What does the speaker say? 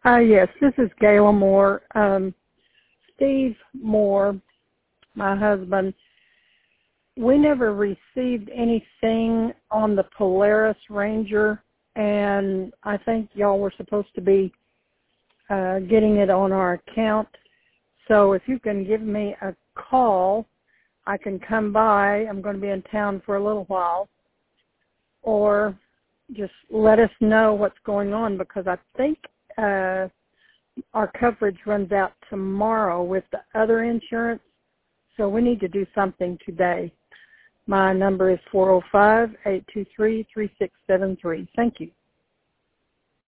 Yes, this is Gayla Moore. Steve Moore, my husband, we never received anything on the Polaris Ranger, and I think y'all were supposed to be getting it on our account. So if you can give me a call, I can come by. I'm going to be in town for a little while. Or just let us know what's going on, because I think our coverage runs out tomorrow with the other insurance, so we need to do something today. My number is 405-823-3673. Thank you.